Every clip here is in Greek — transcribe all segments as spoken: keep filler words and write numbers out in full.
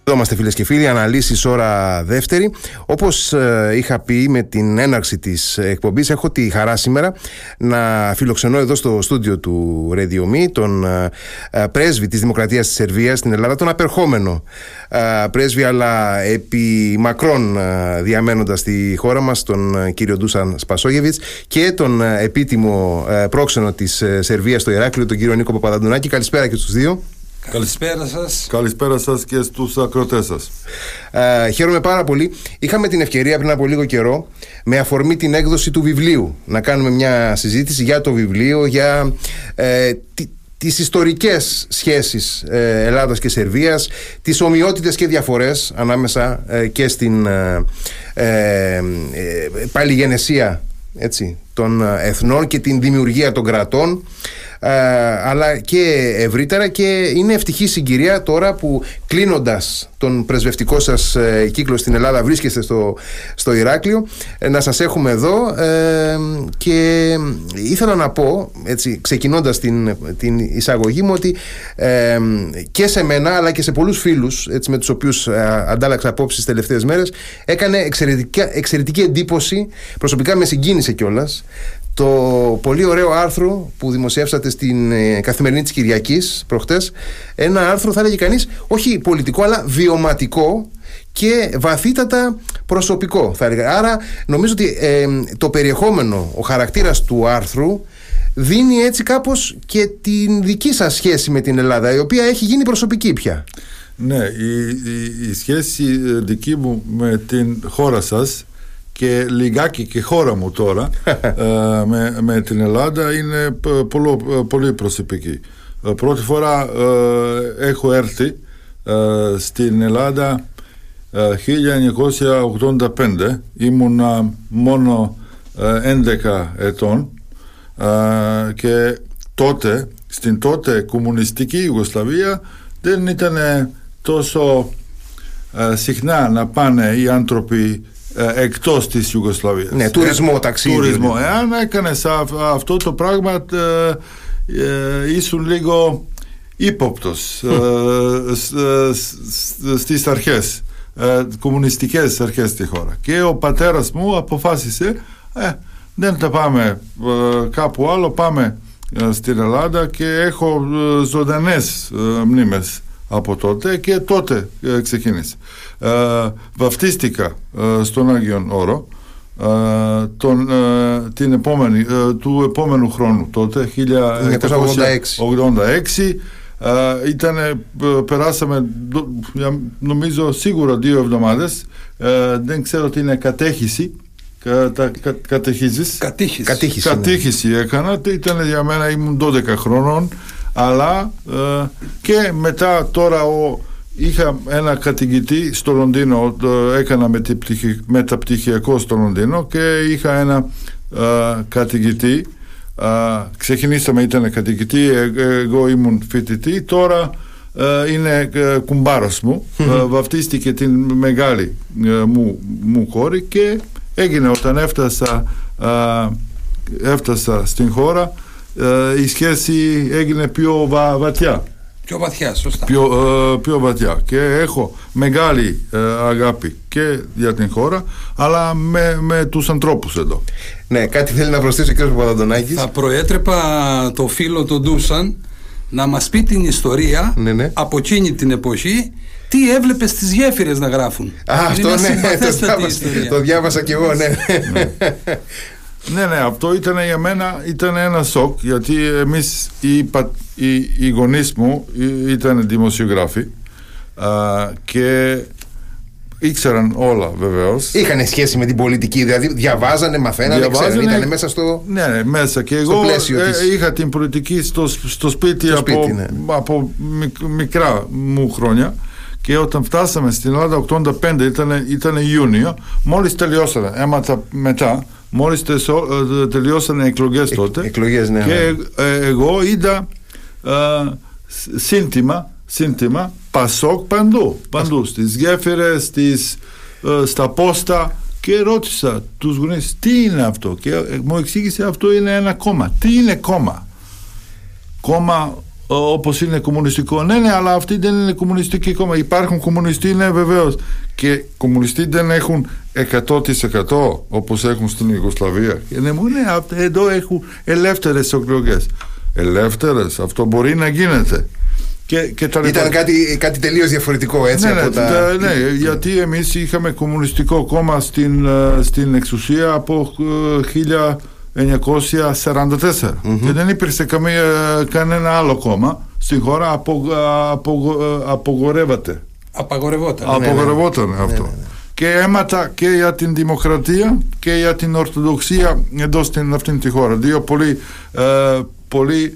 Εδώ είμαστε, φίλες και φίλοι, αναλύσεις ώρα δεύτερη. Όπως ε, είχα πει με την έναρξη της εκπομπής, έχω τη χαρά σήμερα να φιλοξενώ εδώ στο στούντιο του Radio Me τον ε, πρέσβη της Δημοκρατίας της Σερβίας στην Ελλάδα, τον απερχόμενο ε, πρέσβη, αλλά επί μακρόν ε, διαμένοντα στη χώρα μας, τον ε, κύριο Ντούσαν Σπασόγεβιτς, και τον ε, επίτιμο ε, πρόξενο της ε, Σερβίας στο Ηράκλειο, τον κύριο Νίκο Παπαδαντουνάκη. Καλησπέρα και στους δύο. Καλησπέρα σας. Καλησπέρα σας και στους ακροατές σας. Ε, χαίρομαι πάρα πολύ. Είχαμε την ευκαιρία πριν από λίγο καιρό, με αφορμή την έκδοση του βιβλίου, να κάνουμε μια συζήτηση για το βιβλίο, για ε, τι, τις ιστορικές σχέσεις ε, Ελλάδας και Σερβίας, τις ομοιότητες και διαφορές ανάμεσα ε, και στην ε, ε, ε, παλιγενεσία, έτσι, των εθνών και την δημιουργία των κρατών, Uh, αλλά και ευρύτερα. Και είναι ευτυχή συγκυρία τώρα που, κλείνοντας τον πρεσβευτικό σας ε, κύκλο στην Ελλάδα, βρίσκεστε στο, στο Ηράκλειο, ε, να σας έχουμε εδώ, ε, και ήθελα να πω, έτσι, ξεκινώντας την, την εισαγωγή μου, ότι ε, και σε μένα αλλά και σε πολλούς φίλους, έτσι, με τους οποίους ε, αντάλλαξα απόψεις τις τελευταίες μέρες, έκανε εξαιρετική εντύπωση, προσωπικά με συγκίνησε κιόλας, το πολύ ωραίο άρθρο που δημοσιεύσατε στην ε, Καθημερινή της Κυριακής προχτές. Ένα άρθρο, θα έλεγε κανείς, όχι πολιτικό αλλά βιωματικό και βαθύτατα προσωπικό, θα έλεγα. Άρα νομίζω ότι ε, το περιεχόμενο, ο χαρακτήρας του άρθρου δίνει έτσι κάπως και την δική σας σχέση με την Ελλάδα, η οποία έχει γίνει προσωπική πια. Ναι, η, η, η σχέση δική μου με την χώρα σας και λιγάκι και χώρα μου τώρα ε, με, με την Ελλάδα είναι πολύ, πολύ προσωπική. Ε, πρώτη φορά ε, έχω έρθει ε, στην Ελλάδα ε, χίλια εννιακόσια ογδόντα πέντε. Ήμουνα μόνο ε, έντεκα ετών ε, και τότε, στην τότε κομμουνιστική Ιουγκοσλαβία, δεν ήταν τόσο ε, συχνά να πάνε οι άνθρωποι εκτός της Ιουγκοσλαβίας. Ναι, τουρισμό, ταξίδι. Τουρισμό. Εάν έκανες αυτό το πράγμα, ε, ε, ήσουν λίγο ύποπτος ε, στις αρχές, ε, κομμουνιστικές αρχές στη χώρα. Και ο πατέρας μου αποφάσισε, ε, δεν θα πάμε ε, κάπου άλλο, πάμε ε, στην Ελλάδα, και έχω ε, ζωντανές ε, μνήμες από τότε, και τότε ε, ξεκίνησε. Ε, βαφτίστηκα ε, στον Άγιον Όρο ε, τον, ε, την επόμενη, ε, του επόμενου χρόνου, τότε χίλια εννιακόσια ογδόντα έξι. ε, ήτανε, ε, περάσαμε νομίζω σίγουρα δύο εβδομάδες, ε, δεν ξέρω τι είναι κατέχηση. Κατα, κα, κατεχίζεις. Κατήχηση. Κατήχηση, Κατήχηση ναι. Έκανα, ήταν για μένα, ήμουν δώδεκα χρονών, αλλά ε, και μετά τώρα ο, είχα ένα καθηγητή στο Λονδίνο, το έκανα μεταπτυχι, μεταπτυχιακό στο Λονδίνο, και είχα ένα ε, καθηγητή, ε, ξεκινήσαμε, ήταν καθηγητή, ε, εγώ ήμουν φοιτητή, τώρα ε, είναι ε, κουμπάρος μου, ε, βαφτίστηκε την μεγάλη ε, μου, μου χώρη, και έγινε όταν έφτασα, ε, έφτασα στην χώρα, η σχέση έγινε πιο βα, βαθιά. Πιο βαθιά, σωστά. Πιο, ε, πιο βαθιά. Και έχω μεγάλη ε, αγάπη και για την χώρα, αλλά με, με τους ανθρώπους εδώ. Ναι, κάτι θέλει να προσθέσει ο κ. Παπαδαντονάκης. Θα προέτρεπα το φίλο τον Ντούσαν να μας πει την ιστορία, ναι, ναι, από εκείνη την εποχή. Τι έβλεπε στις γέφυρες να γράφουν. Α, αυτό ναι, το διάβασα, το διάβασα κι εγώ, ναι. Ναι. Ναι, ναι, αυτό ήταν για μένα, ήταν ένα σοκ, γιατί εμείς οι, οι, οι γονείς μου ήταν δημοσιογράφοι, α, και ήξεραν όλα, βεβαίως. Είχαν σχέση με την πολιτική, δηλαδή διαβάζανε, μαθαίνανε, ξέραν, ήταν μέσα στο, ναι, ναι, μέσα. Και εγώ ε, της... είχα την πολιτική στο, στο σπίτι, στο από, σπίτι ναι. από μικρά μου χρόνια. Και όταν φτάσαμε στην Ελλάδα ογδόντα πέντε, ήταν, ήταν Ιούνιο, μόλις τελειώσανε, έμαθα μετά, μόλις τελειώσανε εκλογές τότε, εκλογές, ναι, και ναι. Ε, εγώ είδα ε, σύνθημα, σύνθημα Πασόκ παντού, παντού, στις γέφυρες, στις, ε, στα πόστα, και ρώτησα τους γονείς τι είναι αυτό, και μου εξήγησε αυτό είναι ένα κόμμα. Τι είναι κόμμα? Κόμμα όπως είναι κομμουνιστικό. Ναι, ναι, αλλά αυτή δεν είναι κομμουνιστική κόμμα. Υπάρχουν κομμουνιστοί, ναι, βεβαίως. Και κομμουνιστοί δεν έχουν εκατό τοις εκατό όπως έχουν στην Ιουγκοσλαβία. Ναι, μου ναι, εδώ έχουν ελεύθερες εκλογές. Ελεύθερες, αυτό μπορεί να γίνεται. Και, και τα Ήταν λεπτά... κάτι, κάτι τελείως διαφορετικό, έτσι. Ναι, από ναι, τα... τα, ναι, γιατί εμείς είχαμε κομμουνιστικό κόμμα στην, στην εξουσία από χίλια εννιακόσια σαράντα τέσσερα mm-hmm. και δεν υπήρξε καμία, κανένα άλλο κόμμα στην χώρα. απο, απο, απογορεύεται απαγορευόταν απογορευόταν ναι, ναι. αυτό ναι, ναι, ναι. Και αίματα και για την δημοκρατία και για την ορθοδοξία εδώ στην αυτήν τη χώρα. Δύο πολύ, ε, πολύ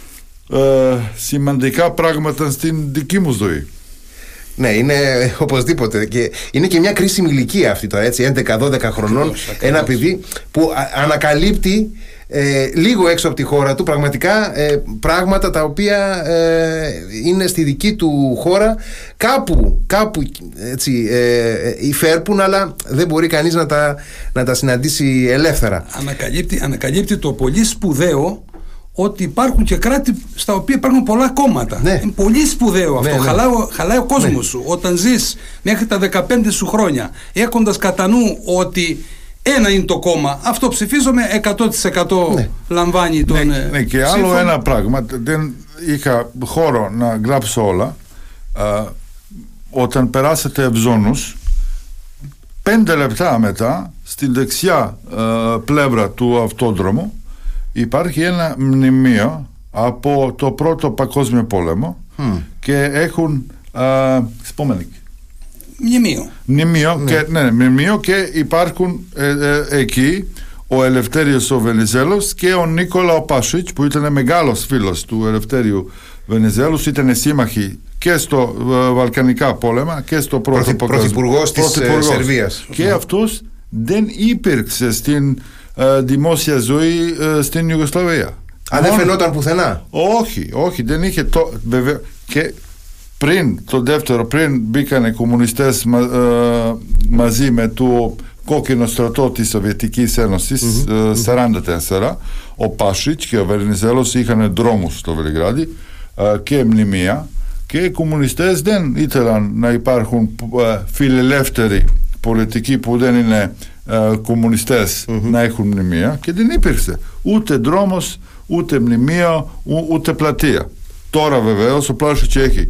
ε, σημαντικά πράγματα στην δική μου ζωή. Ναι, είναι οπωσδήποτε. Και είναι και μια κρίσιμη ηλικία αυτή τώρα, έτσι, έντεκα δώδεκα χρονών. Ακριβώς, ακριβώς. Ένα παιδί που α, ανακαλύπτει ε, λίγο έξω από τη χώρα του πραγματικά ε, πράγματα τα οποία ε, είναι στη δική του χώρα κάπου, κάπου έτσι, ε, υφέρπουν, αλλά δεν μπορεί κανείς να τα, να τα συναντήσει ελεύθερα. Ανακαλύπτει, ανακαλύπτει το πολύ σπουδαίο ότι υπάρχουν και κράτη στα οποία υπάρχουν πολλά κόμματα. Ναι. Είναι πολύ σπουδαίο αυτό. Ναι, ναι. Χαλάει, χαλάει ο κόσμος ναι. σου. Όταν ζεις μέχρι τα δεκαπέντε σου χρόνια, έχοντας κατά νου ότι ένα είναι το κόμμα, αυτό ψηφίζομαι εκατό τοις εκατό ναι. λαμβάνει τον. Ναι, ναι, και άλλο ψήφο. Ένα πράγμα, δεν είχα χώρο να γράψω όλα. Α, όταν περάσετε Ευζώνους, πέντε λεπτά μετά, στην δεξιά α, πλευρά του αυτόδρομου, υπάρχει ένα μνημείο από το πρώτο παγκόσμιο πόλεμο mm. και έχουν σπόμενικ. Μνημείο. Μνημείο, ναι. Και, ναι, μνημείο και υπάρχουν ε, ε, εκεί ο Ελευθέριος ο Βενιζέλος και ο Νίκολα ο Πάσιτς, που ήταν μεγάλος φίλος του Ελευθέριου Βενιζέλους, ήταν σύμμαχοι και στο ε, Βαλκανικά πόλεμα και στο πρώτο Πρωθυ, πρωθυπουργός της ε, Σερβίας. Και αυτός δεν υπήρξε στην Uh, δημόσια ζωή uh, στην Ιουγκοσλαβία. Αν δεν φαινόταν πουθενά. Όχι, όχι, δεν είχε το, βέβαια, και πριν το δεύτερο, πριν μπήκαν οι κομμουνιστές μα, uh, μαζί με το κόκκινο στρατό της Σοβιετικής Ένωσης mm-hmm. uh, σαράντα τέσσερα, ο Πάσιτς και ο Βενιζέλος είχαν δρόμους στο Βελιγράδι uh, και μνημεία, και οι κομμουνιστές δεν ήθελαν να υπάρχουν uh, φιλελεύθεροι πολιτικοί που δεν είναι Uh, κομμουνιστές mm-hmm. να έχουν μνημεία, και δεν υπήρξε ούτε δρόμος, ούτε μνημείο, ού, ούτε πλατεία. Τώρα βεβαίως ο Πάσιτς έχει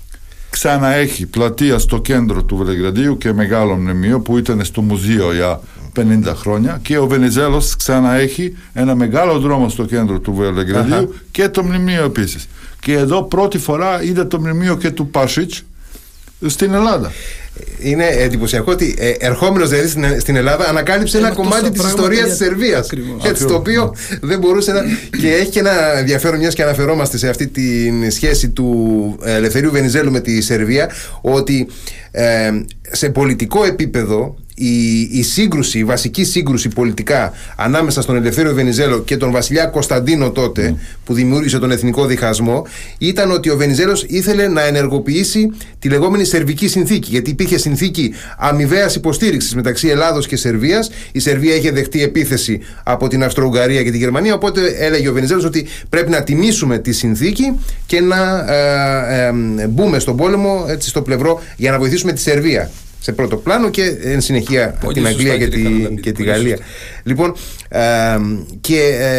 ξαναέχει πλατεία στο κέντρο του Βελιγραδίου και μεγάλο μνημείο που ήταν στο μουζείο για πενήντα χρόνια, και ο Βενιζέλος ξαναέχει ένα μεγάλο δρόμο στο κέντρο του Βελιγραδίου uh-huh. και το μνημείο επίσης. Και εδώ πρώτη φορά είδα το μνημείο και του Πάσιτς στην Ελλάδα. Είναι εντυπωσιακό ότι ε, ερχόμενος δηλαδή στην, στην Ελλάδα ανακάλυψε ένα κομμάτι της ιστορίας της Σερβίας. Έτσι, το οποίο δεν μπορούσε να. Και έχει και ένα ενδιαφέρον, μιας και αναφερόμαστε σε αυτή τη σχέση του Ελευθερίου Βενιζέλου με τη Σερβία, ότι ε, σε πολιτικό επίπεδο η, η σύγκρουση, η βασική σύγκρουση πολιτικά ανάμεσα στον Ελευθέριο Βενιζέλο και τον βασιλιά Κωνσταντίνο τότε, mm. που δημιούργησε τον εθνικό διχασμό, ήταν ότι ο Βενιζέλος ήθελε να ενεργοποιήσει τη λεγόμενη Σερβική Συνθήκη, γιατί υπήρχε συνθήκη αμοιβαίας υποστήριξης μεταξύ Ελλάδος και Σερβίας. Η Σερβία είχε δεχτεί επίθεση από την Αυστρο-Ουγγαρία και τη Γερμανία, οπότε έλεγε ο Βενιζέλος ότι πρέπει να τιμήσουμε τη συνθήκη και να ε, ε, μπούμε στον πόλεμο, έτσι, στο πλευρό, για να βοηθήσουμε τη Σερβία σε πρώτο πλάνο, και εν συνεχεία πολύ την Αγγλία και, τη, και τη Γαλλία. Λοιπόν, ε, και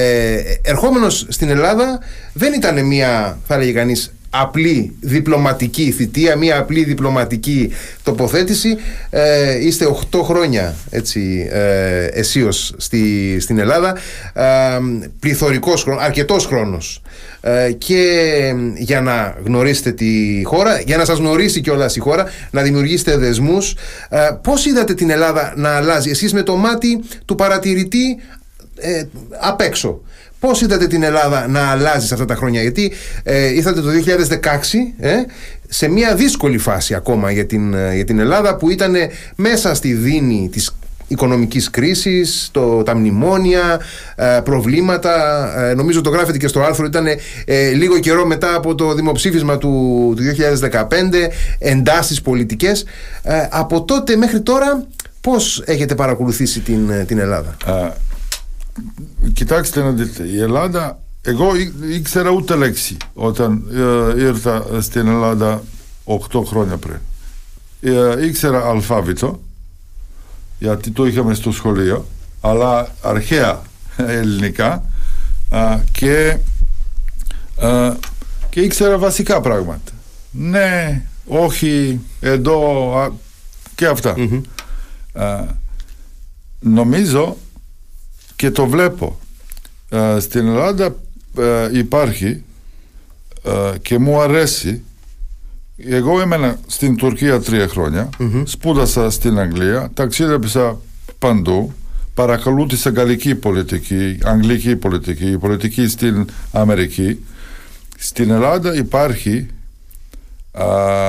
ε, ερχόμενος στην Ελλάδα δεν ήταν μια, θα έλεγε κανείς, απλή διπλωματική θητεία, μια απλή διπλωματική τοποθέτηση. Ε, είστε οκτώ χρόνια, έτσι, ε, αισίως στη, στην Ελλάδα, ε, πληθωρικός χρόνος, αρκετός χρόνος, ε, και για να γνωρίσετε τη χώρα, για να σας γνωρίσει κιόλας η χώρα, να δημιουργήσετε δεσμούς. Ε, πώς είδατε την Ελλάδα να αλλάζει, εσείς με το μάτι του παρατηρητή ε, απ' έξω? Πώς είδατε την Ελλάδα να αλλάζει σε αυτά τα χρόνια? Γιατί ε, ήρθατε το δύο χιλιάδες δεκαέξι ε, σε μια δύσκολη φάση ακόμα για την, για την Ελλάδα, που ήταν μέσα στη δίνη της οικονομικής κρίσης, το, τα μνημόνια, ε, προβλήματα. Ε, νομίζω το γράφετε και στο άρθρο, ήταν ε, λίγο καιρό μετά από το δημοψήφισμα του, του δύο χιλιάδες δεκαπέντε, εντάσεις πολιτικές. Ε, από τότε μέχρι τώρα πώς έχετε παρακολουθήσει την, την Ελλάδα? Uh... Κοιτάξτε να δείτε, η Ελλάδα εγώ ήξερα ούτε λέξη όταν ε, ήρθα στην Ελλάδα οκτώ χρόνια πριν. Ε, ήξερα αλφάβητο, γιατί το είχαμε στο σχολείο, αλλά αρχαία ελληνικά, α, και, α, και ήξερα βασικά πράγματα. Ναι, όχι, εδώ, α, και αυτά. Mm-hmm. Α, νομίζω και το βλέπω. Α, στην Ελλάδα α, υπάρχει α, και μου αρέσει. Εγώ έμενα στην Τουρκία τρία χρόνια, mm-hmm. σπούδασα στην Αγγλία, ταξίδεψα παντού, παρακολούθησα γαλλική πολιτική, αγγλική πολιτική, πολιτική στην Αμερική. Στην Ελλάδα υπάρχει α,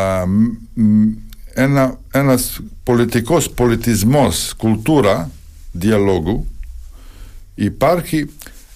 ένα, ένας πολιτικός πολιτισμός, κουλτούρα διαλόγου. Υπάρχει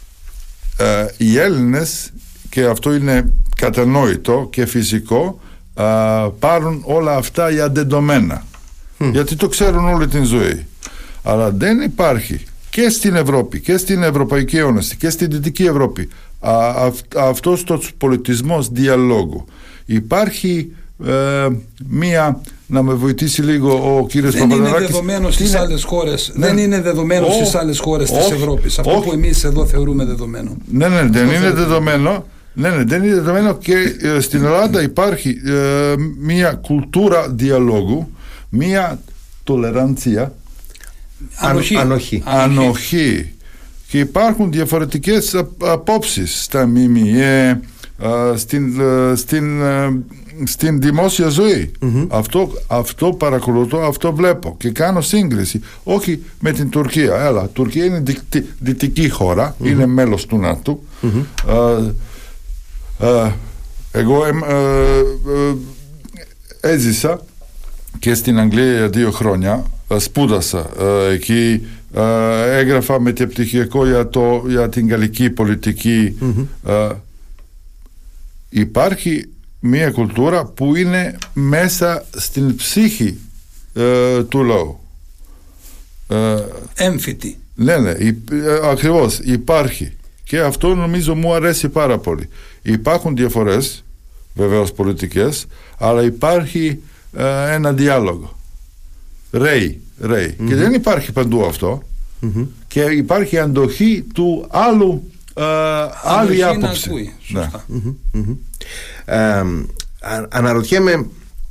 α, οι Έλληνες, και αυτό είναι κατανόητο και φυσικό, α, πάρουν όλα αυτά για δεδομένα, mm. γιατί το ξέρουν όλη την ζωή. Αλλά δεν υπάρχει και στην Ευρώπη και στην Ευρωπαϊκή Ένωση και στην Δυτική Ευρώπη α, α, αυτός το πολιτισμός διαλόγου. Υπάρχει ε, μία, να με βοηθήσει λίγο ο κύριος Παπαδαράκης. Δεν είναι δεδομένο στις άλλες χώρες. Ναι. Δεν είναι δεδομένο oh, στις άλλες χώρες oh, της Ευρώπης. Αυτό oh, που εμείς εδώ θεωρούμε δεδομένο. Ναι, ναι, δεν είναι δεδομένο. δεδομένο. Ναι, ναι, δεν είναι δεδομένο, και ε, στην Ελλάδα υπάρχει ε, μία κουλτούρα διαλόγου, μία τολεραντσία, Ανοχή. Ανοχή. Ανοχή. Και υπάρχουν διαφορετικές απόψεις στα ΜΜΕ, στην, στην, στην δημόσια ζωή. Mm-hmm. Αυτό, αυτό παρακολουθώ, αυτό βλέπω και κάνω σύγκριση. Όχι με την Τουρκία. Έλα, Τουρκία είναι δυτική, δυτική χώρα, mm-hmm. είναι μέλος του ΝΑΤΟ. Mm-hmm. Uh, uh, εγώ uh, uh, έζησα και στην Αγγλία δύο χρόνια. Σπούδασα ε, εκεί, ε, έγραφα μεταπτυχιακό για, το, για την γαλλική πολιτική. Mm-hmm. ε, υπάρχει μια κουλτούρα που είναι μέσα στην ψύχη ε, του λαού. Ε, Έμφυτη. Ναι, ναι, υ, ε, ακριβώς υπάρχει, και αυτό νομίζω μου αρέσει πάρα πολύ. Υπάρχουν διαφορές βεβαίως πολιτικές, αλλά υπάρχει ε, ένα διάλογο. Ρέι, ρέι. Mm-hmm. Και δεν υπάρχει παντού αυτό. Mm-hmm. Και υπάρχει αντοχή του άλλου, ε, άλλη άποψη. Ναι. Mm-hmm. Mm-hmm. Ε, α, αναρωτιέμαι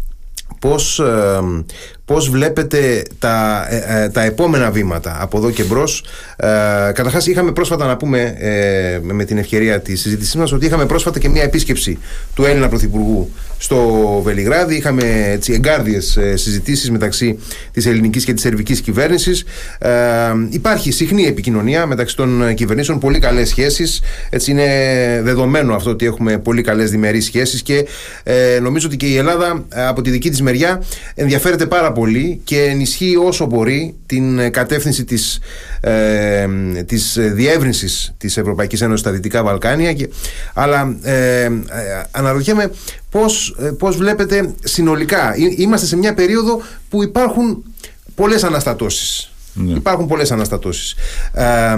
πώς, ε, πώς βλέπετε τα, ε, ε, τα επόμενα βήματα από εδώ και μπρος. Ε, καταρχάς είχαμε πρόσφατα, να πούμε ε, με την ευκαιρία της συζήτησής μας, ότι είχαμε πρόσφατα και μια επίσκεψη του Έλληνα Πρωθυπουργού στο Βελιγράδι. Είχαμε έτσι εγκάρδιες ε, συζητήσεις μεταξύ της ελληνικής και της σερβικής κυβέρνησης. Ε, υπάρχει συχνή επικοινωνία μεταξύ των κυβερνήσεων, πολύ καλές σχέσεις. Έτσι είναι δεδομένο αυτό, ότι έχουμε πολύ καλές διμερείς σχέσεις, και ε, νομίζω ότι και η Ελλάδα από τη δική της μεριά ενδιαφέρεται πάρα πολύ και ενισχύει όσο μπορεί την κατεύθυνση της, ε, της διεύρυνσης της Ευρωπαϊκής Ένωσης στα Δυτικά Βαλκάνια. Και, αλλά ε, ε, αναρωτιέμαι πώς, πώς βλέπετε συνολικά. Είμαστε σε μια περίοδο που υπάρχουν πολλές αναστατώσεις. Ναι. Υπάρχουν πολλές αναστατώσεις. Ε,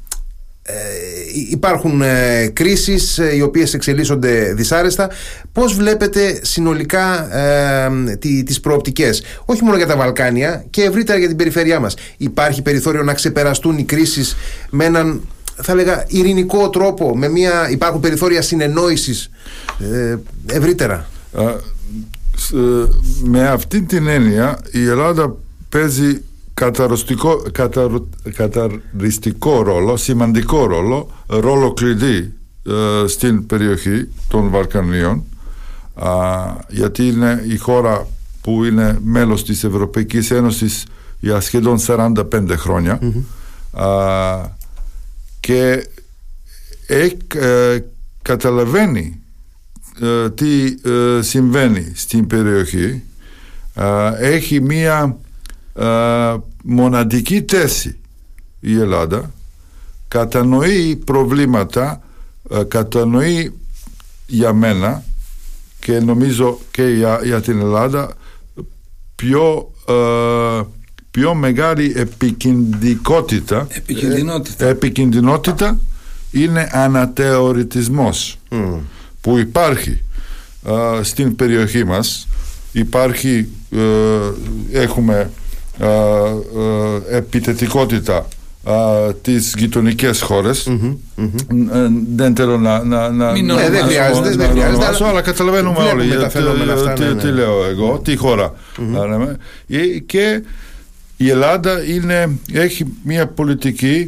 Ε, υπάρχουν ε, κρίσεις ε, οι οποίες εξελίσσονται δυσάρεστα. Πώς βλέπετε συνολικά ε, τι, τις προοπτικές, όχι μόνο για τα Βαλκάνια, και ευρύτερα για την περιφέρειά μας? Υπάρχει περιθώριο να ξεπεραστούν οι κρίσεις με έναν, θα έλεγα, ειρηνικό τρόπο, με μια, υπάρχουν περιθώρια συνεννόησης ε, ευρύτερα? Α, σ, με αυτή την έννοια η Ελλάδα παίζει Καταριστικό, καταρ, καταριστικό ρόλο, σημαντικό ρόλο, ρόλο κλειδί ε, στην περιοχή των Βαλκανίων, α, γιατί είναι η χώρα που είναι μέλος της Ευρωπαϊκής Ένωσης για σχεδόν σαράντα πέντε χρόνια. Mm-hmm. α, και ε, ε, καταλαβαίνει ε, τι ε, συμβαίνει στην περιοχή. Α, έχει μία Uh, μοναδική θέση η Ελλάδα, κατανοεί προβλήματα, uh, κατανοεί για μένα και νομίζω και για, για την Ελλάδα πιο, uh, πιο μεγάλη επικινδυνότητα, επικινδυνότητα. Ε, επικινδυνότητα είναι αναθεωρητισμός mm. που υπάρχει uh, στην περιοχή μας. Υπάρχει, uh, έχουμε uh, uh, επιτετικότητα Uh, τις γειτονικές χώρες. Mm-hmm, mm-hmm. Δεν θέλω να να, να, Μην να, ναι, δεν χρειάζεται, δεν χρειάζεται, αλλά καταλαβαίνουμε όλοι αυτά, τι, ναι, ναι. τι λέω εγώ, τι χώρα. Mm-hmm. Και η Ελλάδα είναι, έχει μια πολιτική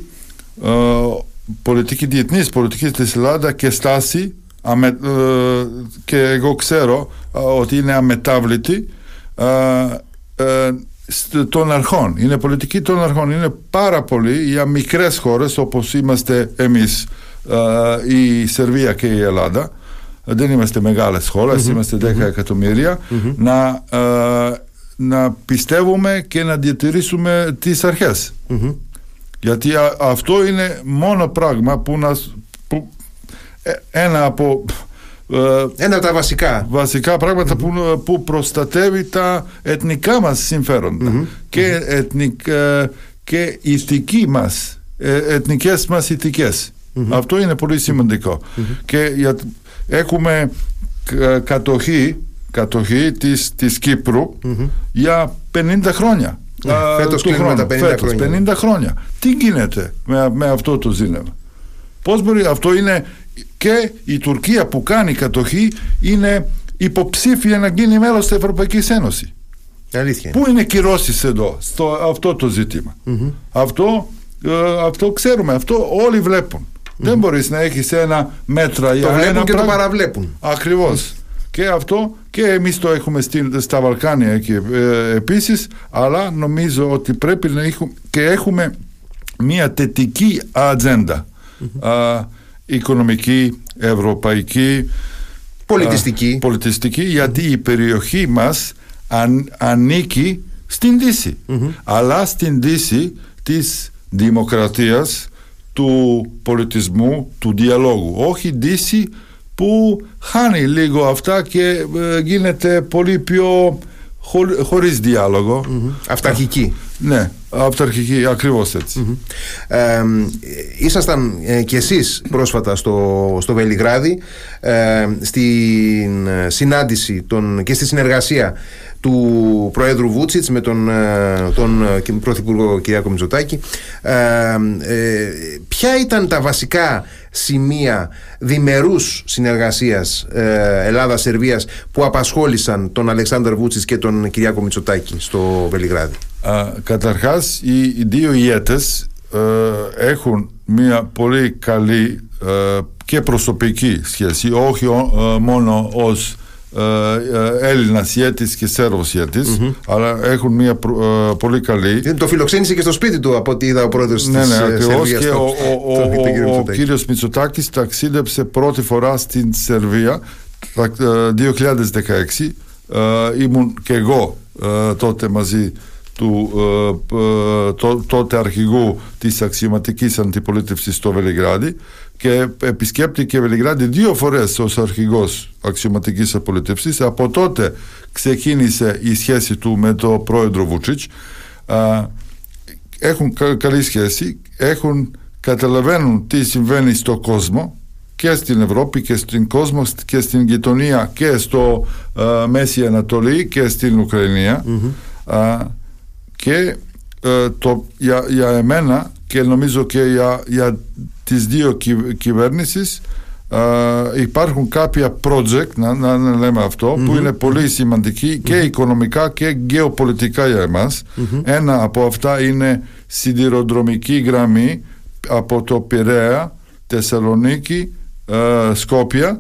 uh, πολιτική διεθνής πολιτική της Ελλάδα και στάση αμε, uh, και εγώ ξέρω uh, ότι είναι αμετάβλητη uh, uh, των αρχών, είναι πολιτική των αρχών. Είναι πάρα πολύ για μικρές χώρες όπως είμαστε εμείς, uh, η Σερβία και η Ελλάδα, δεν είμαστε μεγάλες χώρες, mm-hmm. είμαστε δέκα mm-hmm. εκατομμύρια, mm-hmm. να, uh, να πιστεύουμε και να διατηρήσουμε τις αρχές, mm-hmm. γιατί α, αυτό είναι μόνο πράγμα που, να, που ε, ένα από Uh, ένα από τα βασικά βασικά πράγματα mm-hmm. που, που προστατεύει τα εθνικά μας συμφέροντα mm-hmm. και, mm-hmm. εθνικ, uh, και ηθική μας, uh, εθνικές μας ηθικές. Mm-hmm. Αυτό είναι πολύ σημαντικό. Mm-hmm. Και για, έχουμε uh, κατοχή, κατοχή της, της Κύπρου mm-hmm. για πενήντα χρόνια. Yeah, uh, φέτος κλείνουμε τα πενήντα φέτος, χρόνια. πενήντα χρόνια. Τι γίνεται με, με αυτό το ζήτημα? Πώς μπορεί, αυτό είναι. Και η Τουρκία που κάνει κατοχή είναι υποψήφια να γίνει μέλος της Ευρωπαϊκής Ένωσης. Αλήθεια. Πού είναι κυρώσεις εδώ, στο αυτό το ζήτημα? Mm-hmm. Αυτό, ε, αυτό ξέρουμε, αυτό όλοι βλέπουν. Mm-hmm. Δεν μπορείς να έχεις ένα μέτρα το για βλέπουν ένα και πράγμα. Το παραβλέπουν. Ακριβώς. Mm-hmm. Και αυτό και εμείς το έχουμε στην, στα Βαλκάνια εκεί, ε, επίσης, αλλά νομίζω ότι πρέπει να έχουμε και έχουμε μια θετική ατζέντα. Mm-hmm. Α, οικονομική, ευρωπαϊκή, πολιτιστική, α, πολιτιστική γιατί η περιοχή μας αν, ανήκει στην Δύση, mm-hmm. αλλά στην Δύση της δημοκρατίας, του πολιτισμού, του διαλόγου, όχι Δύση που χάνει λίγο αυτά και ε, γίνεται πολύ πιο χω, χωρίς διάλογο, mm-hmm. αυταρχική. Ναι, αυταρχική, ακριβώς έτσι. Mm-hmm. Ε, ήσασταν ε, και εσείς πρόσφατα στο, στο Βελιγράδι, ε, στην συνάντηση των, και στη συνεργασία του Προέδρου Βούτσιτς με τον, τον Πρωθυπουργό Κυριάκο Μητσοτάκη. Ε, ε, ποια ήταν τα βασικά σημεία διμερούς συνεργασίας ε, Ελλάδα-Σερβίας που απασχόλησαν τον Αλεξάνδρ Βούτσιτς και τον Κυριάκο Μητσοτάκη στο Βελιγράδι? Uh, καταρχάς οι, οι δύο ηγέτες uh, έχουν μια πολύ καλή uh, και προσωπική σχέση, όχι uh, μόνο ως uh, uh, Έλληνας ηγέτης και Σέρβος ηγέτης, mm-hmm. αλλά έχουν μια uh, πολύ καλή. Το φιλοξένησε και στο σπίτι του από ό,τι είδα ο πρόεδρος ναι, της ναι, Σερβίας. Και το, ο, ο, το, ο, ο, ο κύριος Μητσοτάκης ταξίδεψε πρώτη φορά στην Σερβία uh, δύο χιλιάδες δεκαέξι. Uh, ήμουν και εγώ uh, τότε μαζί του uh, uh, το, τότε αρχηγού της αξιωματικής αντιπολίτευσης στο Βελιγράδι και επισκέπτηκε Βελιγράδι δύο φορές ως αρχηγός αξιωματικής αντιπολίτευσης. Από τότε ξεκίνησε η σχέση του με τον πρόεδρο Βούτσιτς. Uh, έχουν κα, καλή σχέση, έχουν, καταλαβαίνουν τι συμβαίνει στον κόσμο και στην Ευρώπη και στην κόσμο και στην γειτονία και στο uh, Μέση Ανατολή και στην Ουκρανία. Mm-hmm. Uh, και uh, το, για, για εμένα και νομίζω και για, για τις δύο κυ, κυβέρνησεις uh, υπάρχουν κάποια project, να, να, να λέμε αυτό, mm-hmm. που είναι πολύ σημαντική και mm-hmm. οικονομικά και γεωπολιτικά για εμάς. Mm-hmm. Ένα από αυτά είναι σιδηροδρομική γραμμή από το Πειραιά, Θεσσαλονίκη, uh, Σκόπια,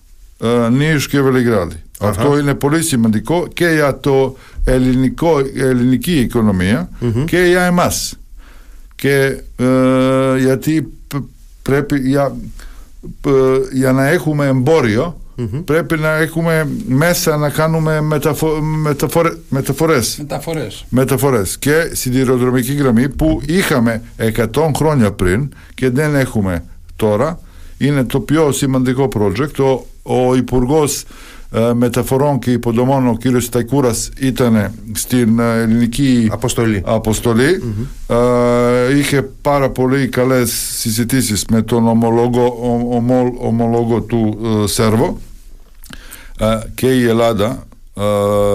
uh, Νίους και Βελιγράδι. Uh-huh. Αυτό είναι πολύ σημαντικό και για το ελληνικό, ελληνική οικονομία mm-hmm. και για εμάς. Και uh, γιατί πρέπει για, uh, για να έχουμε εμπόριο mm-hmm. πρέπει να έχουμε μέσα να κάνουμε μεταφο, μεταφορε, μεταφορές. μεταφορές μεταφορές και σιδηροδρομική γραμμή που είχαμε εκατό χρόνια πριν και δεν έχουμε τώρα. Είναι το πιο σημαντικό project. Ο, ο Υπουργός ε, μεταφορών και υποδομών ο κύριος Σταϊκούρας ήταν στην ε, ελληνική αποστολή, αποστολή. Mm-hmm. Ε, είχε πάρα πολύ καλές συζητήσεις με τον ομολόγο, ο, ομο, ομολόγο του ε, Σέρβο, ε, και η Ελλάδα ε,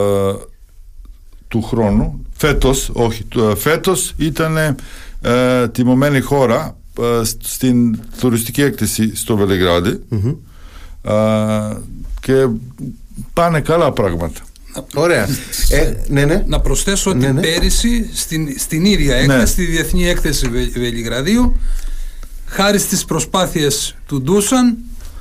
του χρόνου φέτος, όχι, φέτος ήταν ε, τιμωμένη χώρα ε, στην τουριστική έκθεση στο Βελιγράδι. Mm-hmm. ε, και πάνε καλά πράγματα. Ωραία. ε, ναι, ναι. Να προσθέσω ότι ναι, ναι. πέρυσι στην, στην ίδια έκθεση, ναι. στη Διεθνή Έκθεση Βελιγραδίου, χάρη στις προσπάθειες του Ντούσαν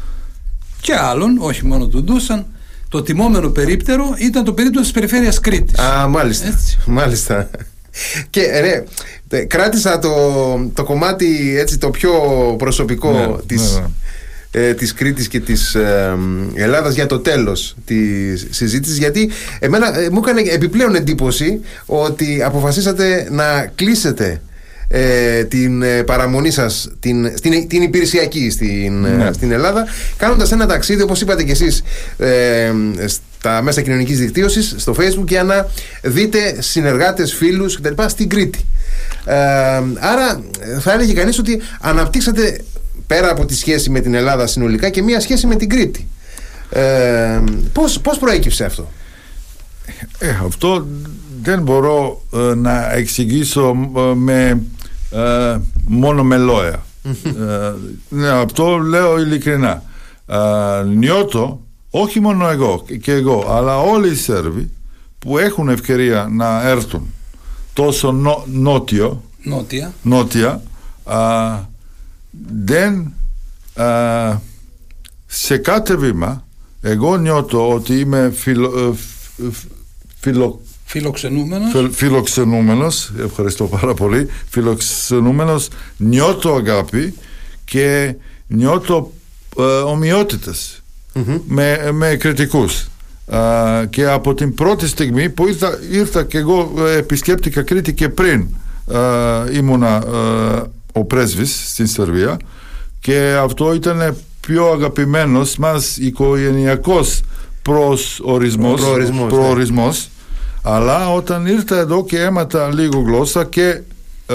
και άλλων, όχι μόνο του Ντούσαν, το τιμόμενο περίπτερο ήταν το περίπτερο της περιφέρειας Κρήτης. Α, μάλιστα. Έτσι. Μάλιστα. Και ρε, κράτησα το, το κομμάτι έτσι το πιο προσωπικό ναι, της, ναι, ναι. Ε, της Κρήτης και της ε, Ελλάδας για το τέλος της συζήτησης, γιατί εμένα ε, μου έκανε επιπλέον εντύπωση ότι αποφασίσατε να κλείσετε Ε, την ε, παραμονή σας την, στην, την υπηρεσιακή στην, ναι. στην Ελλάδα, κάνοντας ένα ταξίδι, όπως είπατε και εσείς, ε, στα μέσα κοινωνικής δικτύωσης, στο Facebook, για να δείτε συνεργάτες, φίλους κτλ. Στην Κρήτη. ε, άρα θα έλεγε κανείς ότι αναπτύξατε, πέρα από τη σχέση με την Ελλάδα συνολικά, και μία σχέση με την Κρήτη. ε, πώς, πώς προέκυψε αυτό? Ε, αυτό δεν μπορώ ε, να εξηγήσω ε, με, ε, μόνο με λόγια. ε, ναι, αυτό λέω ειλικρινά. ε, νιώθω, όχι μόνο εγώ και εγώ, αλλά όλοι οι Σέρβοι που έχουν ευκαιρία να έρθουν τόσο νο, νότιο, νότια, νότια ε, δεν ε, σε κάθε βήμα εγώ νιώθω ότι είμαι φιλο, ε, Φιλο... Φιλοξενούμενος. Φιλ, φιλοξενούμενος, ευχαριστώ πάρα πολύ. Φιλοξενούμενος, νιώθω αγάπη και νιώθω ε, ομοιότητες mm-hmm. με, με κριτικούς. Ε, και από την πρώτη στιγμή που ήρθα, ήρθα και εγώ επισκέπτηκα Κρήτη και πριν ε, ήμουνα ε, ο πρέσβης στην Σερβία, και αυτό ήταν πιο αγαπημένος μας οικογενειακός προσορισμός, προορισμός, προορισμός ναι. Αλλά όταν ήρθα εδώ και έμαθα λίγο γλώσσα και ε,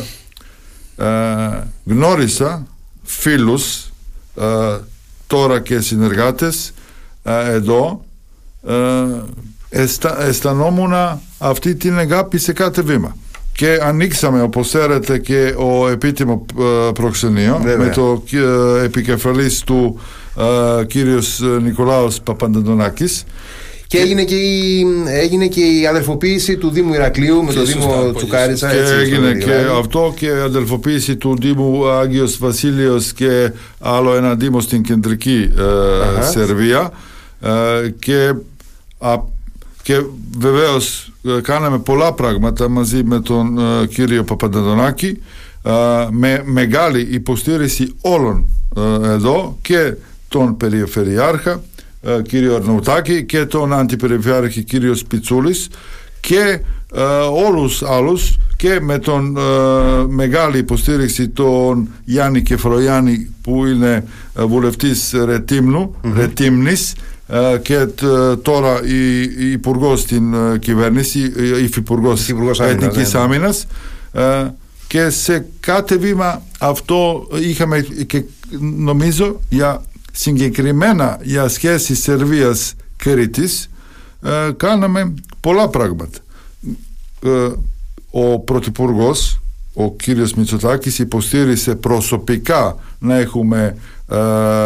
ε, γνώρισα φίλους ε, τώρα και συνεργάτες ε, εδώ, ε, αισθα, αισθανόμουν αυτή την αγάπη σε κάθε βήμα. Και ανοίξαμε, όπως ξέρετε, και ο επίτιμο ε, προξενείο με το ε, επικεφαλής του Uh, κύριος Νικολάος Παπαντοντονάκης. Και έγινε και, η, έγινε και η αδελφοποίηση του Δήμου Ηρακλείου με το Δήμο Τσουκάριτσα. Και έτσι, έγινε και αυτό, και αδελφοποίηση του Δήμου Άγιος Βασίλειος και άλλο ένα δήμο στην κεντρική uh, Σερβία. Uh, και, uh, και βεβαίως uh, κάναμε πολλά πράγματα μαζί με τον uh, κύριο Παπαντοντονάκη, uh, με μεγάλη υποστήριξη όλων uh, εδώ, και τον Περιφερειάρχα ε, κύριο Αρνουτάκη και τον Αντιπεριφερειάρχη κύριο Σπιτσούλης και ε, όλους άλλους, και με τον ε, μεγάλη υποστήριξη τον Γιάννη Κεφρογιάννη που είναι ε, βουλευτής Ρετίμνου, mm-hmm. Ρετίμνης ε, και τ, τώρα η, η υπουργός στην ε, κυβέρνηση, η υφυπουργός Εθνικής Άμυνας, ε, και σε κάθε βήμα αυτό είχαμε, και νομίζω για συγκεκριμένα για σχέσεις Σερβίας Κρήτης ε, κάναμε πολλά πράγματα. Ε, ο Πρωθυπουργός, ο κύριος Μητσοτάκης, υποστήρισε προσωπικά να έχουμε ε,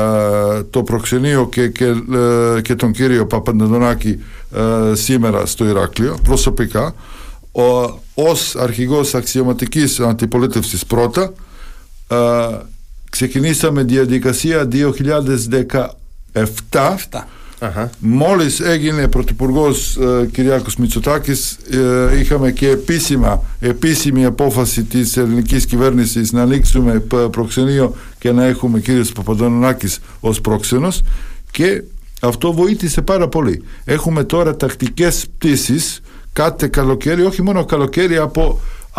το προξενείο και, και, ε, και τον κύριο Παπαντοντονάκη ε, σήμερα στο Ηράκλειο, προσωπικά, ο, ως αρχηγός αξιωματικής αντιπολίτευσης πρώτα. ε, Ξεκινήσαμε διαδικασία δύο χιλιάδες δεκαεπτά. Uh-huh. Μόλις έγινε πρωθυπουργός ε, Κυριάκος Μητσοτάκης, ε, είχαμε και επίσημα, επίσημη απόφαση της ελληνικής κυβέρνησης να ανοίξουμε προξενείο και να έχουμε κύριος Παπαντονάκης ως πρόξενος, και αυτό βοήθησε πάρα πολύ. Έχουμε τώρα τακτικές πτήσεις κάθε καλοκαίρι, όχι μόνο καλοκαίρι, από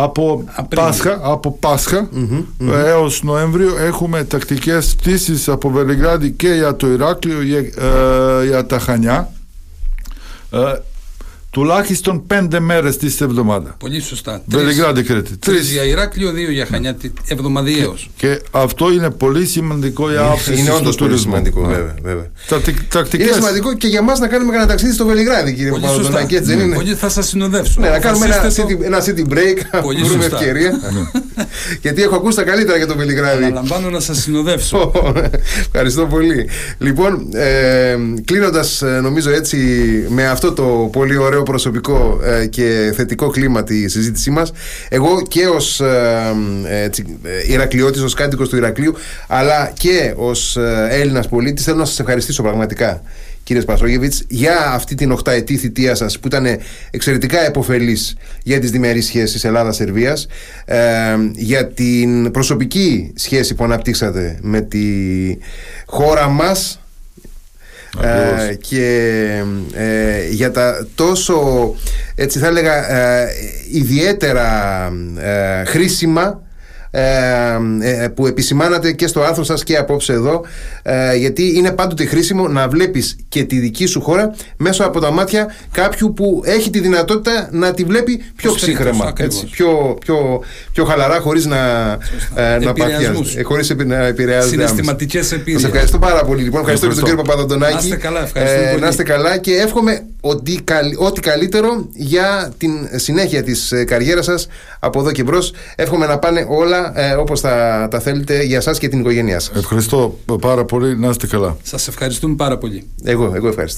από Πάσχα, από Πάσχα mm-hmm, mm-hmm. έως Νοέμβριο έχουμε τακτικές πτήσεις από Βελιγράδι και για το Ηράκλειο για, ε, για τα Χανιά. Ε, τουλάχιστον πέντε μέρες τη εβδομάδα. Πολύ σωστά. Βελιγράδι, Κρήτη. Τρεις για Ηράκλειο, δύο για Χανιά, εβδομαδιαίως. Και, και αυτό είναι πολύ σημαντικό για αύξηση του τουρισμού. Είναι σημαντικό, ναι. βέβαια. βέβαια. Τα, τακτικές... Είναι σημαντικό και για μας να κάνουμε κανένα ταξίδι στο Βελιγράδι, κύριε Παπαδονάκη. Έτσι δεν είναι? Πολύ θα σας συνοδεύσουμε. Ναι, να κάνουμε ένα, το... city, ένα city break, να βρούμε ευκαιρία. Γιατί έχω ακούσει τα καλύτερα για το Βελιγράδι. Αναλαμβάνω να σας συνοδεύσω. Ευχαριστώ πολύ. Λοιπόν, κλείνοντας, νομίζω έτσι με αυτό το πολύ ωραίο προσωπικό ε, και θετικό κλίμα τη συζήτησή μας, εγώ και ως ε, ε, ε, Ηρακλειώτης, ως κάτοικος του Ηρακλείου, αλλά και ως ε, Έλληνας πολίτης, θέλω να σας ευχαριστήσω πραγματικά, κύριε Σπασόγεβιτς, για αυτή την οχταετή θητεία σας που ήταν εξαιρετικά επωφελής για τις διμερείς σχέσεις Ελλάδα-Σερβίας, ε, για την προσωπική σχέση που αναπτύξατε με τη χώρα μας, Uh, και uh, για τα τόσο, έτσι θα έλεγα, uh, ιδιαίτερα uh, χρήσιμα uh, uh, που επισημάνατε και στο άρθρο σας και απόψε εδώ, uh, γιατί είναι πάντοτε χρήσιμο να βλέπεις και τη δική σου χώρα μέσω από τα μάτια κάποιου που έχει τη δυνατότητα να τη βλέπει πιο ψύχραιμα, έτσι, πιο, πιο, πιο χαλαρά, χωρίς να, uh, να παθιάζεται, χωρίς να επηρεάζεται. Συναισθηματικές επίρρειες. Σας ευχαριστώ πάρα πολύ. Λοιπόν, ευχαριστώ και τον κύριο Παπαδοντονάκη. Να είστε καλά, ε, να είστε καλά και εύχομαι ότι, ό,τι καλύτερο για την συνέχεια της καριέρας σας από εδώ και μπρος. Εύχομαι να πάνε όλα ε, όπως θα τα θέλετε για σας και την οικογένειά σας. Ευχαριστώ πάρα πολύ. Να είστε καλά. Σας ευχαριστούμε πάρα πολύ. Εγώ, εγώ ευχαριστώ.